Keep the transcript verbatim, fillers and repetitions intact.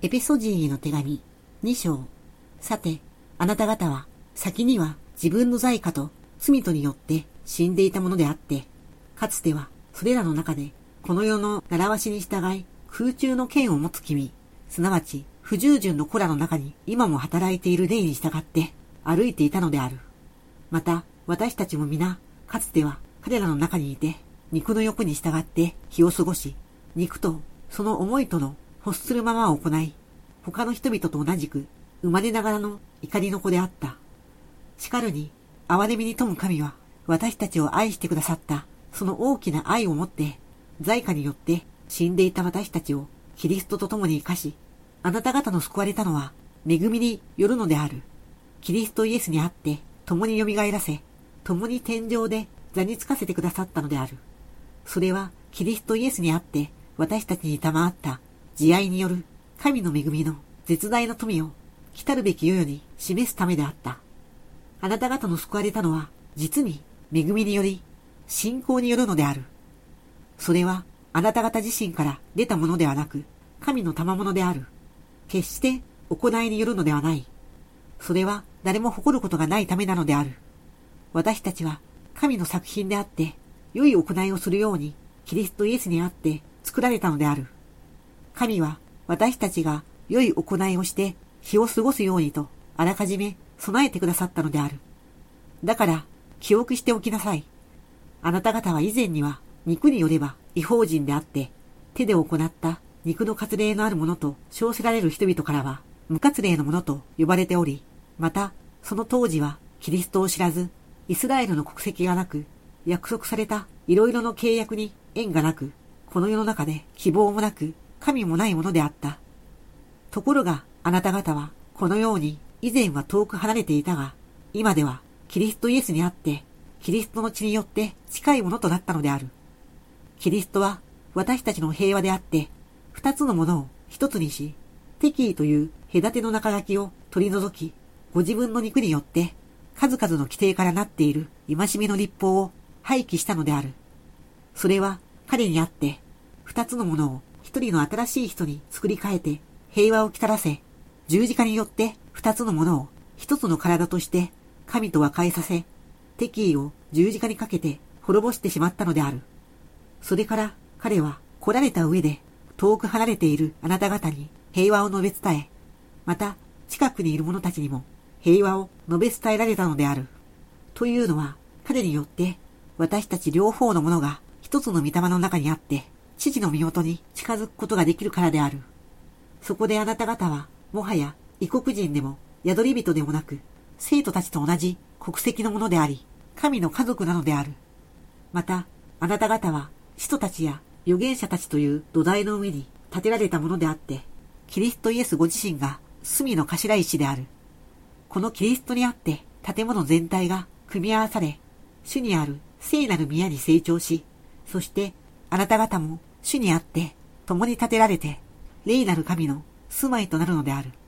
エペソジーへの手紙に章。さて、あなた方は先には自分の罪過と罪とによって死んでいたものであって、かつてはそれらの中でこの世の習わしに従い空中の剣を持つ君、すなわち不従順の子らの中に今も働いている霊に従って歩いていたのである。また私たちも皆、かつては彼らの中にいて、肉の欲に従って日を過ごし、肉とその思いとの欲するままを行い、他の人々と同じく生まれながらの怒りの子であった。しかるに、憐れみに富む神は、私たちを愛してくださったその大きな愛をもって、罪過によって死んでいた私たちをキリストと共に生かし、あなた方の救われたのは恵みによるのである。キリストイエスにあって共に蘇らせ、共に天上で座につかせてくださったのである。それはキリストイエスにあって私たちに賜った慈愛による神の恵みの絶大な富を来たるべき世々に示すためであった。あなた方の救われたのは実に恵みにより、信仰によるのである。それはあなた方自身から出たものではなく、神の賜物である。決して行いによるのではない。それは誰も誇ることがないためなのである。私たちは神の作品であって、良い行いをするようにキリストイエスにあって作られたのである。神は私たちが良い行いをして日を過ごすようにとあらかじめ備えてくださったのである。だから記憶しておきなさい。あなた方は以前には肉によれば異邦人であって、手で行った肉の割礼のあるものと称せられる人々からは無割礼のものと呼ばれており、またその当時はキリストを知らず、イスラエルの国籍がなく、約束されたいろいろの契約に縁がなく、この世の中で希望もなく、神もないものであった。ところがあなた方はこのように以前は遠く離れていたが、今ではキリストイエスにあって、キリストの血によって近いものとなったのである。キリストは私たちの平和であって、二つのものを一つにし、敵意という隔ての中書きを取り除き、ご自分の肉によって数々の規定からなっている戒めの律法を廃棄したのである。それは彼にあって、二つのものを一人の新しい人に作り変えて平和をきたらせ、十字架によって二つのものを一つの体として神と和解させ、敵意を十字架にかけて滅ぼしてしまったのである。それから彼は来られた上で遠く離れているあなた方に平和を述べ伝え、また近くにいる者たちにも平和を述べ伝えられたのである。というのは彼によって私たち両方のものが一つの御霊の中にあって、父の身元に近づくことができるからである。そこであなた方はもはや異国人でも宿り人でもなく、生徒たちと同じ国籍のものであり、神の家族なのである。またあなた方は使徒たちや預言者たちという土台の上に建てられたものであって、キリストイエスご自身が隅の頭石である。このキリストにあって建物全体が組み合わされ、主にある聖なる宮に成長し、そしてあなた方も主にあって共に建てられて、霊なる神の住まいとなるのである。